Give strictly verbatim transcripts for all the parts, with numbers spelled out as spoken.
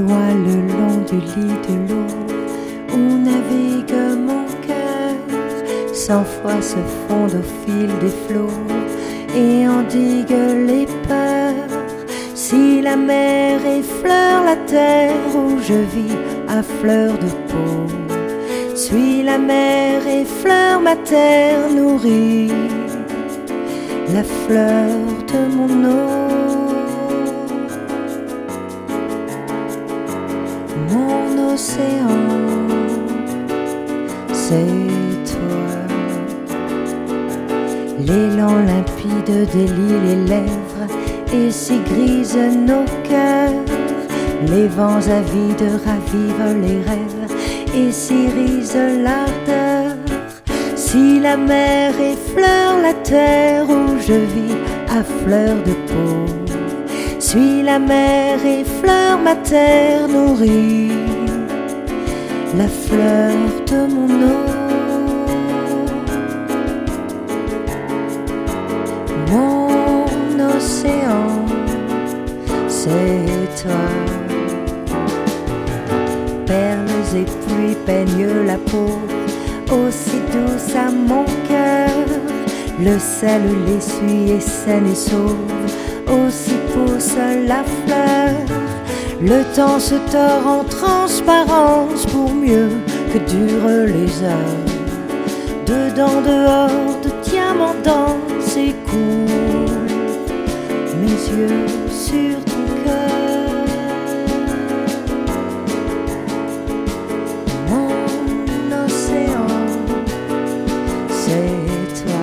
moi le long du lit de l'eau où navigue mon cœur. Cent fois se fondent au fil des flots et endiguent les peurs. Si la mer effleure la terre où je vis à fleur de peau, suis la mer effleure ma terre nourrie, la fleur de mon eau. Mon océan, c'est toi. L'élan limpide délie les lèvres et si grisent nos cœurs. Les vents avides ravivent les rêves et s'irisent l'ardeur. Si la mer effleure la terre où je vis à fleur de peau, suis la mer effleure ma terre nourrie, la fleur de mon eau. Mon océan, c'est toi. Perles et pluie peignent la peau, aussi douce à mon cœur. Le sel l'essuie et saine et sauve, aussi pousse la fleur. Le temps se tord en transparence pour mieux que durent les heures. Dedans, dehors, de diamants dansent et coulent mes yeux sur ton cœur. Mon océan, c'est toi.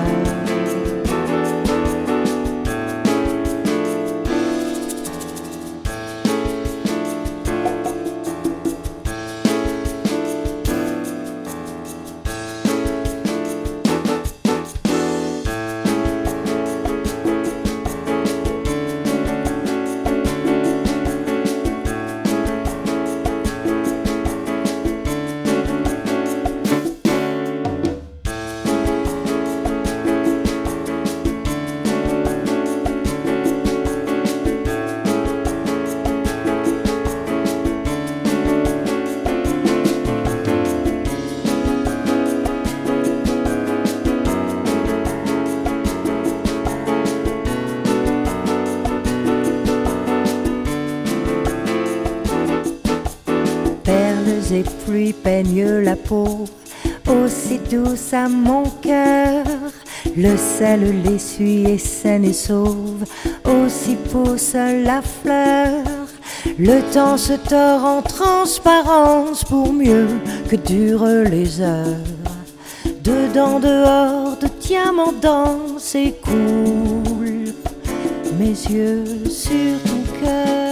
Et pluie peignent la peau, aussi douce à mon cœur. Le sel l'essuie et saine et sauve, aussi pousse la fleur. Le temps se tord en transparence pour mieux que durent les heures. Dedans, dehors, de diamants dansent et coulent mes yeux sur ton cœur.